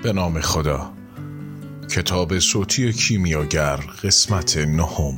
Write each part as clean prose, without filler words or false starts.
به نام خدا. کتاب صوتی کیمیاگر، قسمت 9.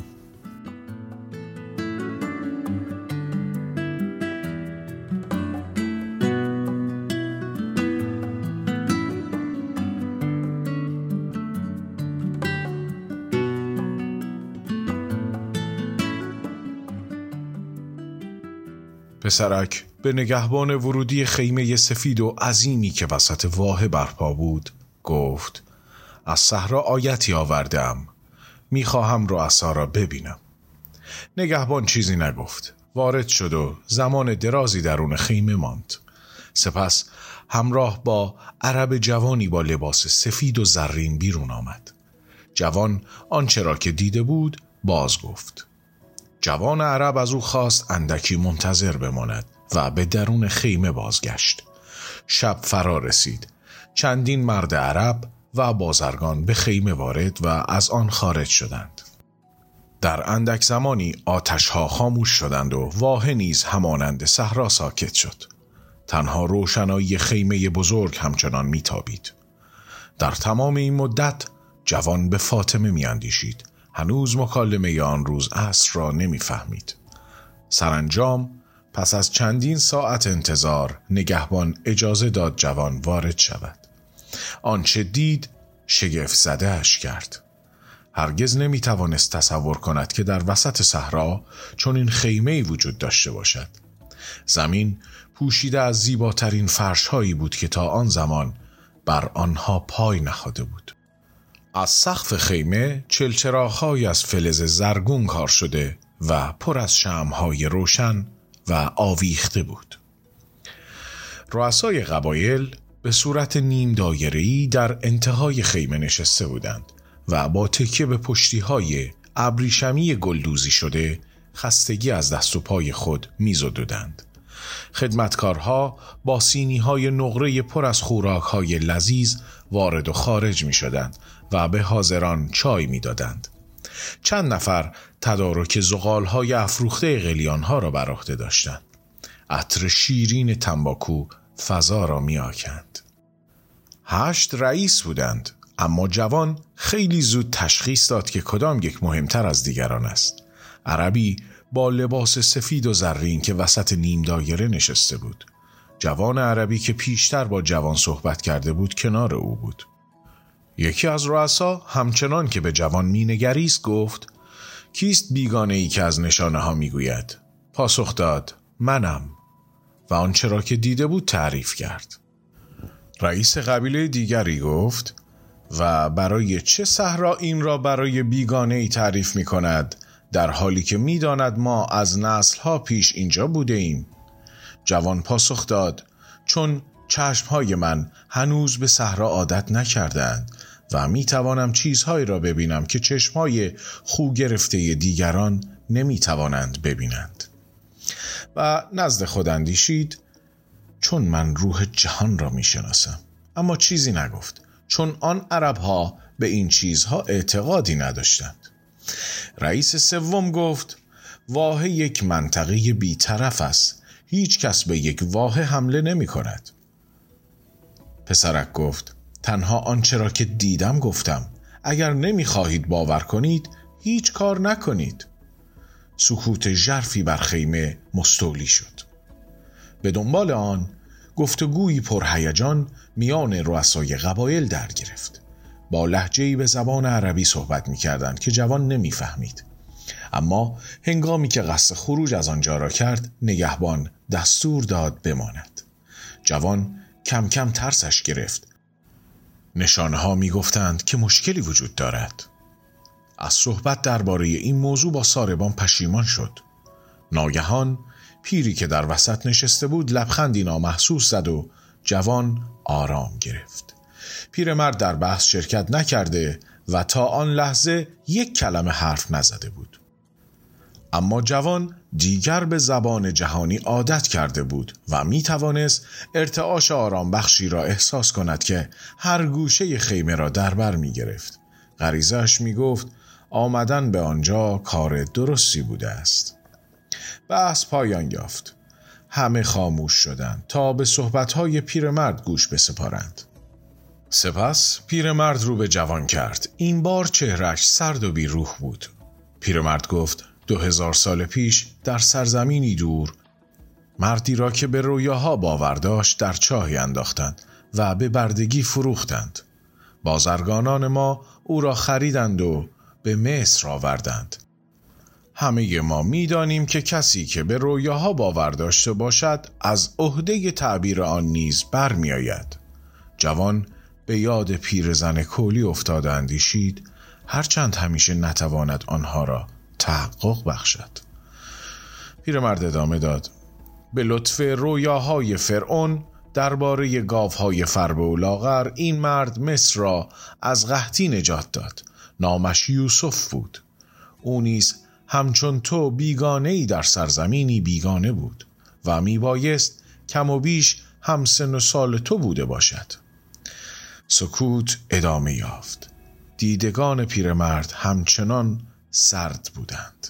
پسرک به نگهبان ورودی خیمه سفید و عظیمی که وسط واحه برپا بود گفت: از صحرا آیتی آوردم، میخواهم رؤسا را ببینم. نگهبان چیزی نگفت، وارد شد و زمان درازی درون خیمه ماند. سپس همراه با عرب جوانی با لباس سفید و زرین بیرون آمد. جوان آنچه را که دیده بود باز گفت. جوان عرب از او خواست اندکی منتظر بماند و به درون خیمه بازگشت. شب فرا رسید. چندین مرد عرب و بازرگان به خیمه وارد و از آن خارج شدند. در اندک زمانی آتش‌ها خاموش شدند و واحه نیز همانند صحرا ساکت شد. تنها روشنایی خیمه بزرگ همچنان میتابید. در تمام این مدت جوان به فاطمه میاندیشید. هنوز مکالمه آن روز عصر را نمیفهمید. سرانجام پس از چندین ساعت انتظار نگهبان اجازه داد جوان وارد شود. آنچه دید شگفت زده اش کرد. هرگز نمیتوانست تصور کند که در وسط صحرا چون این خیمه‌ای وجود داشته باشد. زمین پوشیده از زیباترین فرش‌هایی بود که تا آن زمان بر آنها پای نهاده بود. از سقف خیمه چلچراغ‌هایی از فلز زرگون کار شده و پر از شمع‌های روشن و آویخته بود. رؤسای قبایل به صورت نیم دایره‌ای در انتهای خیمه نشسته بودند و با تکیه به پشتی‌های ابریشمی گلدوزی شده خستگی از دست و پای خود می‌زدودند. خدمتکارها با سینی‌های نقره پر از خوراک‌های لذیذ وارد و خارج می‌شدند و به حاضران چای می‌دادند. چند نفر تدارک زغال‌های افروخته قلیان‌ها را بر عهده داشتند. عطر شیرین تنباکو فضا را می‌آکند. 8 رئیس بودند، اما جوان خیلی زود تشخیص داد که کدام یک مهمتر از دیگران است. عربی با لباس سفید و زرین که وسط نیم دایره نشسته بود. جوان عربی که پیشتر با جوان صحبت کرده بود کنار او بود. یکی از رؤسا همچنان که به جوان مینگریست گفت: کیست بیگانه ای که از نشانه ها میگوید؟ پاسخ داد: منم. و آنچه را که دیده بود تعریف کرد. رئیس قبیله دیگری گفت: و برای چه صحرا این را برای بیگانه ای تعریف می کند در حالی که می داند ما از نسل‌ها پیش اینجا بوده ایم؟ جوان پاسخ داد: چون چشمهای من هنوز به صحرا عادت نکردند و می توانم چیزهایی را ببینم که چشمهای خو گرفته دیگران نمی توانند ببینند. و نزد خود اندیشید: چون من روح جهان را می شناسم. اما چیزی نگفت، چون آن عربها به این چیزها اعتقادی نداشتند. رئیس سوم گفت: واحه یک منطقه بی‌طرف است. هیچ کس به یک واحه حمله نمی کند. پسرک گفت: تنها آنچه را که دیدم گفتم. اگر نمی خواهید باور کنید هیچ کار نکنید. سکوت ژرفی بر خیمه مستولی شد. به دنبال آن گفتگویی پرهیجان میان رؤسای قبایل در گرفت. با لهجه‌ای به زبان عربی صحبت می‌کردند که جوان نمی‌فهمید. اما هنگامی که قصد خروج از آنجا را کرد، نگهبان دستور داد بماند. جوان کم کم ترسش گرفت. نشانه‌ها می‌گفتند که مشکلی وجود دارد. از صحبت درباره این موضوع با ساربان پشیمان شد. ناگهان پیری که در وسط نشسته بود لبخندی نامحسوس زد و جوان آرام گرفت. پیرمرد در بحث شرکت نکرده و تا آن لحظه یک کلمه حرف نزده بود. اما جوان دیگر به زبان جهانی عادت کرده بود و می توانست ارتعاش آرام بخشی را احساس کند که هر گوشه خیمه را در بر می گرفت. غریزه‌اش می گفت آمدن به آنجا کار درستی بوده است. بحث پایان یافت. همه خاموش شدند تا به صحبت‌های پیرمرد گوش بسپارند. سپس پیرمرد رو به جوان کرد. این بار چهرهش سرد و بیروح بود. پیرمرد گفت 2000 سال پیش در سرزمینی دور مردی را که به رویاها باور داشت در چاهی انداختند و به بردگی فروختند. بازرگانان ما او را خریدند و به مصر آوردند. همه ما می‌دانیم که کسی که به رویاها باور داشته باشد از عهده تعبیر آن نیز برمی‌آید. جوان به یاد پیرزن کولی افتاد و اندیشید هرچند همیشه نتواند آنها را تحقق بخشد. پیرمرد ادامه داد: به لطف رویاهای فرعون درباره گاوهای فربه و لاغر این مرد مصر را از قحطی نجات داد. نامش یوسف بود. او نیز همچون تو بیگانه‌ای در سرزمینی بیگانه بود و میبایست کم و بیش هم سن و سال تو بوده باشد. سکوت ادامه یافت. دیدگان پیرمرد همچنان سرد بودند.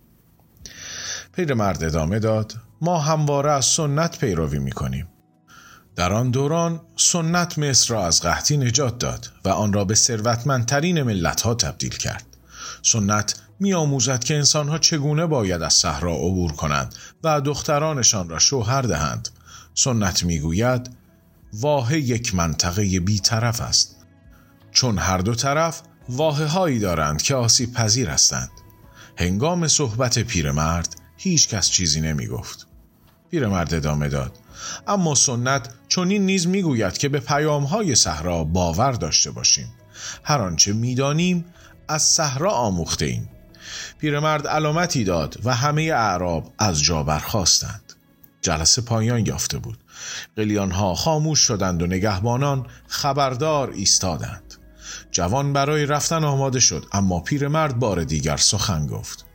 پیرمرد ادامه داد: ما همواره از سنت پیروی می‌کنیم. در آن دوران سنت مصر را از قحطی نجات داد و آن را به ثروتمندترین ملت‌ها تبدیل کرد. سنت می‌آموزد که انسان‌ها چگونه باید از صحرا عبور کنند و دخترانشان را شوهر دهند. سنت می‌گوید واحه یک منطقه بی‌طرف است، چون هر دو طرف واحه‌هایی دارند که آسیب پذیر هستند. هنگام صحبت پیرمرد هیچ کس چیزی نمی گفت. پیرمرد ادامه داد: اما سنت چنین نیز می گوید که به پیام‌های صحرا باور داشته باشیم. هر آنچه می دانیم از صحرا آموخته ایم. پیرمرد علامتی داد و همه اعراب از جا برخاستند. جلسه پایان یافته بود. قلیان‌ها خاموش شدند و نگهبانان خبردار ایستادند. جوان برای رفتن آماده شد، اما پیرمرد بار دیگر سخن گفت: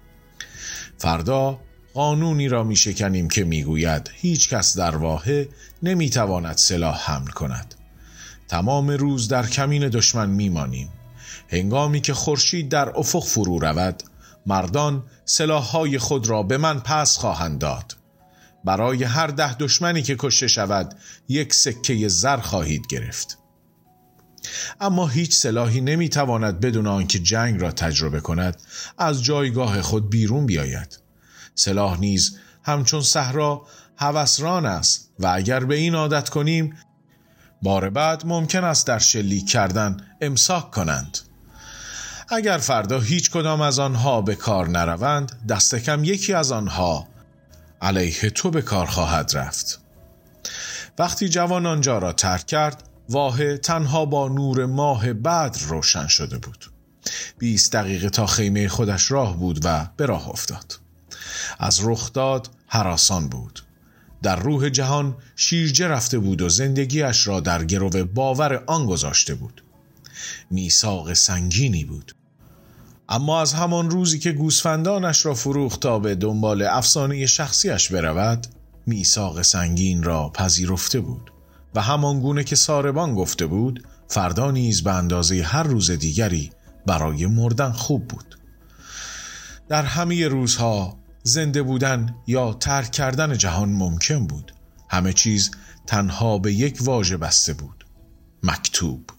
فردا قانونی را می شکنیم که می گوید هیچ کس در واحه نمی تواند سلاح حمل کند. تمام روز در کمین دشمن می مانیم. هنگامی که خورشید در افق فرو رود، مردان سلاح‌های خود را به من پس خواهند داد. برای هر 10 دشمنی که کشته شود 1 سکه زر خواهید گرفت. اما هیچ سلاحی نمیتواند بدون آنکه جنگ را تجربه کند از جایگاه خود بیرون بیاید. سلاح نیز همچون صحرا هوسران است و اگر به این عادت کنیم بار بعد ممکن است در شلیک کردن امساک کنند. اگر فردا هیچ کدام از آنها به کار نروند، دست کم یکی از آنها علیه تو به کار خواهد رفت. وقتی جوان آنجا را ترک کرد، واحه تنها با نور ماه بدر روشن شده بود. 20 دقیقه تا خیمه خودش راه بود و به راه افتاد. از رخداد هراسان بود. در روح جهان شیرجه رفته بود و زندگیش را در گرو باور آن گذاشته بود. میثاق سنگینی بود. اما از همان روزی که گوسفندانش را فروخت تا به دنبال افسانه شخصیش برود، میثاق سنگین را پذیرفته بود و همان گونه که ساربان گفته بود، فردا نیز به اندازه هر روز دیگری برای مردن خوب بود. در همه روزها زنده بودن یا ترک کردن جهان ممکن بود. همه چیز تنها به یک واژه بسته بود: مکتوب.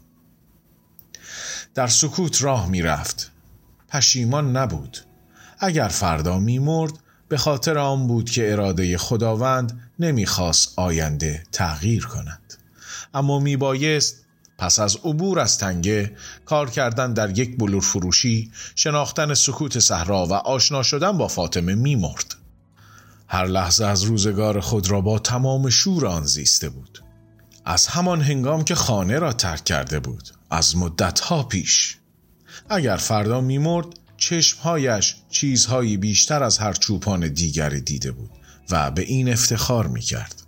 در سکوت راه می رفت. پشیمان نبود. اگر فردا می مرد به خاطر آن بود که اراده خداوند نمیخواست آینده تغییر کند. اما می بایست پس از عبور از تنگه، کار کردن در یک بلور فروشی، شناختن سکوت صحرا و آشنا شدن با فاطمه می مرد. هر لحظه از روزگار خود را با تمام شور آن زیسته بود. از همان هنگام که خانه را ترک کرده بود، از مدتها پیش. اگر فردا می مرد، چشمهایش چیزهایی بیشتر از هر چوپان دیگری دیده بود و به این افتخار می کرد.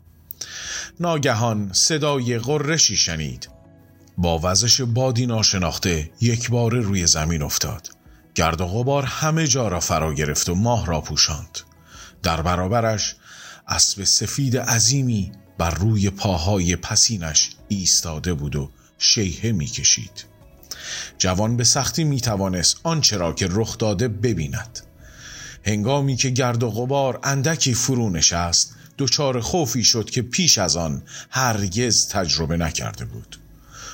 ناگهان صدای غرشی شنید. با وزش بادی ناشناخته یک بار روی زمین افتاد. گرد و غبار همه جا را فرا گرفت و ماه را پوشاند. در برابرش اسب سفید عظیمی بر روی پاهای پسینش ایستاده بود و شیهه می کشید. جوان به سختی می توانست آنچه را که رخ داده ببیند. هنگامی که گرد و غبار اندکی فرو نشست، دچار خوفی شد که پیش از آن هرگز تجربه نکرده بود.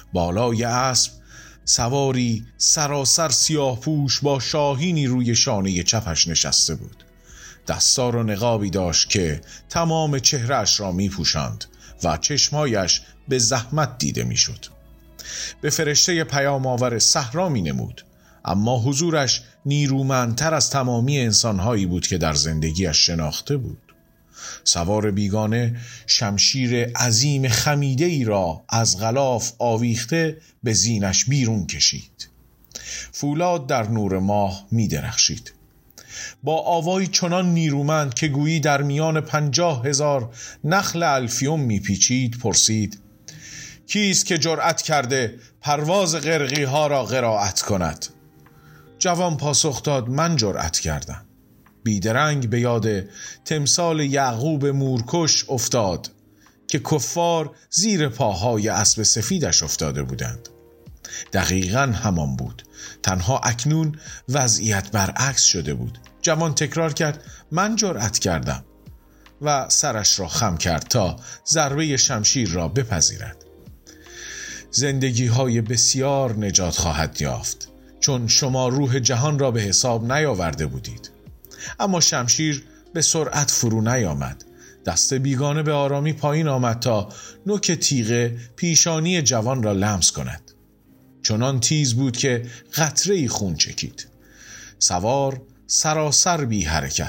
بالای اسب سواری سراسر سیاه پوش با شاهینی روی شانه چپش نشسته بود. دستار و نقابی داشت که تمام چهرهش را می پوشند و چشمایش به زحمت دیده می شد. به فرشته پیام آور صحرا می نمود، اما حضورش نیرومندتر از تمامی انسانهایی بود که در زندگیش شناخته بود. سوار بیگانه شمشیر عظیم خمیده ای را از غلاف آویخته به زینش بیرون کشید. فولاد در نور ماه می درخشید. با آوایی چنان نیرومند که گویی در میان 50,000 نخل الفیوم می پیچید پرسید: کیست که جرأت کرده پرواز قرقی ها را قرائت کند؟ جوان پاسخ داد: من جرأت کردم. بیدرنگ به یاد تمثال یعقوب مورکش افتاد که کفار زیر پاهای اسب سفیدش افتاده بودند. دقیقاً همان بود، تنها اکنون وضعیت برعکس شده بود. جوان تکرار کرد: من جرأت کردم، و سرش را خم کرد تا ضربه شمشیر را بپذیرد. زندگی های بسیار نجات خواهد یافت، چون شما روح جهان را به حساب نیاورده بودید. اما شمشیر به سرعت فرو نیامد. دست بیگانه به آرامی پایین آمد تا نوک تیغ پیشانی جوان را لمس کند. چنان تیز بود که قطره‌ای خون چکید. سوار سراسر بی حرکت